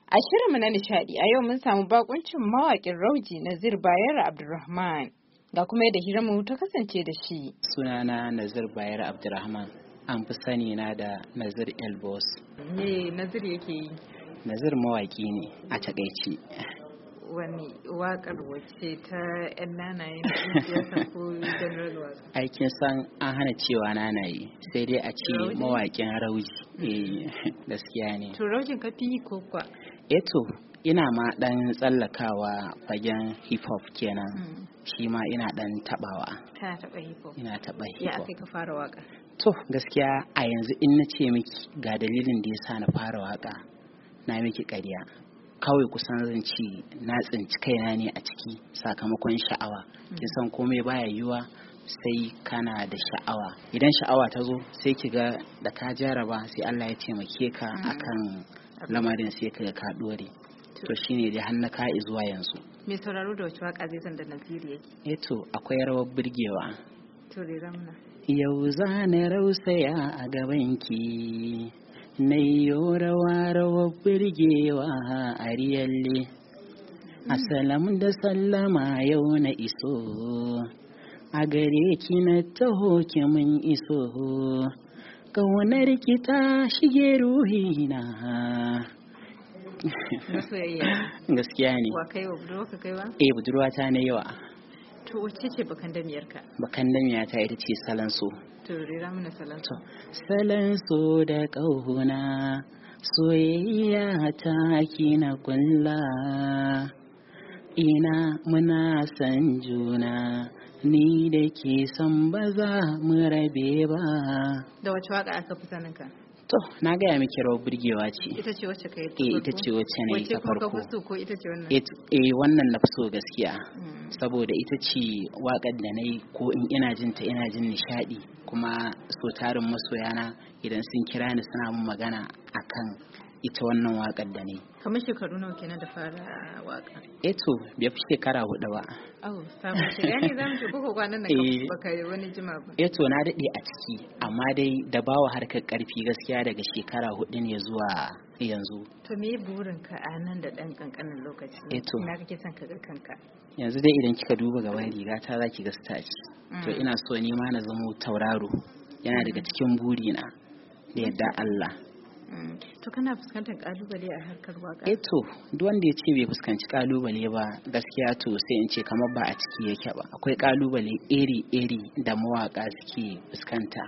A shirinmu na nishadi a yau mun samu bakuncin mawaƙin Rauji Nazir Bayero Abdulrahman. Ga kuma yadda hiranmu ta kasance da shi. Sunana Nazir Bayero Abdulrahman. An fi sani na da Nazir Elboss. Me Nazir yake yi? Nazir mawaƙi ne a takaice. Wani waƙar wacce ta 'yan nanaye na siyasa ko general waƙa? Aikin san an hana cewa nanaye sai dai a ce mawaƙin Rauji. Gaskiya ne. To Raujin ka fi ko kwa? Eto ina ma dan tsallakawa fagen hip hop kenan. Shi ma ina dan tabawa. Kana taba hip hop? Ina taba hip Ya hop. akai ka fara waka? To gaskiya a yanzu in na ce miki ga dalilin da yasa na fara waka na miki ƙarya. Kawai kusan zan ci na tsinci kaina ne a ciki sakamakon sha'awa. Kin san komai baya yiwuwa sai kana da sha'awa. Idan sha'awa ta zo sai ki ga da ka jaraba sai Allah ya taimake ka akan lamarin sai ka ga ka dore. To shine dai har na kai zuwa yanzu. Me sauraro da wace waka zai san da Naziri yake? To akwai rawar burgewa. To ramna. Yau za na rausaya a gabanki. Na yo rawar burgewa a riyalle. Assalamu da sallama yau na iso. A gare ki na taho ki mun iso. Ƙaunar ki ta shige ruhina. Gaskiya ne. Wa kai wa budurwa ka kai wa? Budurwa ta ne yawa. To wacce ce bakan damiyarka? Bakan damiyata ita ce salon so. To rera mana salon so. Salon so da ƙauna soyayya ta kina kulla. Ina muna san juna ni da ke son ba za mu rabe ba. Da wace waka aka fi saninka? To, na gaya miki rawar burgewa ce. Ita ce wacce ka yi ta farko? Ita ce wacce na yi ta farko. Wacce kuma ka fi so ko ita ce wannan? Wannan na fi so gaskiya. Saboda ita ce waƙar da na yi ko in ina jin ta ina jin nishaɗi. Kuma so tarin masoyana idan sun kira ni suna mun magana akan ita wannan waƙar da ne. Kamar shekaru nawa kenan da fara waƙa? To, bai fi shekara 4 ba. Sabon shiga ne za mu ce koko kwanan nan baka yi wani jima ba. To, na daɗe a ciki, amma dai da bawa harkar ƙarfi gaskiya daga shekara 4 ne zuwa yanzu. To, me burinka a nan da ɗan ƙanƙanin lokaci? Ina kake son ka ga kanka? Yanzu dai idan kika duba gaban rigata za ki ga starch. To, ina so ni ma na zama tauraro. Yana daga cikin burina da yadda Allah. To kana fuskantar kalubale a harkar waka? To duk wanda ya ce bai fuskanci kalubale ba gaskiya to sai in ce kamar ba a ciki yake ba. Akwai kalubale iri-iri da mawaka suke fuskanta.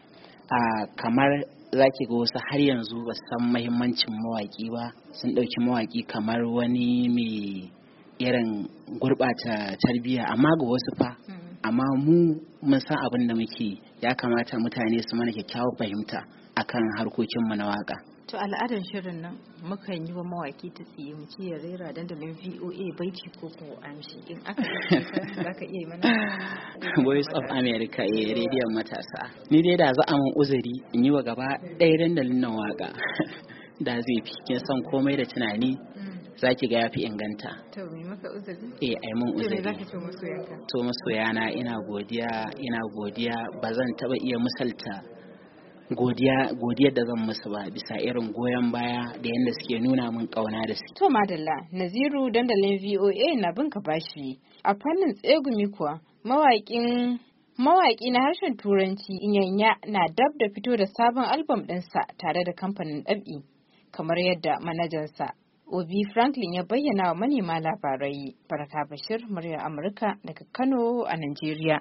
Kamar zaki ga wasu har yanzu ba san muhimmancin mawaki ba, sun ɗauki mawaki kamar wani mai irin gurɓata tarbiyya, amma ga wasu fa amma mu mun san abin da muke, ya kamata mutane su mana kyakkyawar fahimta akan harkokinmu na waka. To al'adar shirin nan mukan yi wa mawaki ta tsiye mu ce ya rera dandalin VOA baiti ko amshi, in aka za ka iya mana? Voice of America rediyon matasa. Ni dai da za a mun uzuri in yi wa gaba ɗaya dandalin nan waka da zai fi, kin san komai da tunani za ki ga ya fi inganta. To mai maka uzuri? Ai mun uzuri. To za ka ce masoyanka? To masoyana ina godiya ba zan taɓa iya misalta godiyar da zan musu ba bisa irin goyon baya da yadda suke nuna min kauna da su. To madalla, Naziru dandalin VOA na bin ka bashi. A fannin tsegumi kuwa mawaƙi na harshen Turanci Inyanya na dab da fito da sabon albam ɗinsa tare da kamfanin ɗab'i, kamar yadda manajansa Obi Franklin ya bayyana wa manema labarai. Baraka Bashir, muryar Amurka daga Kano a Najeriya.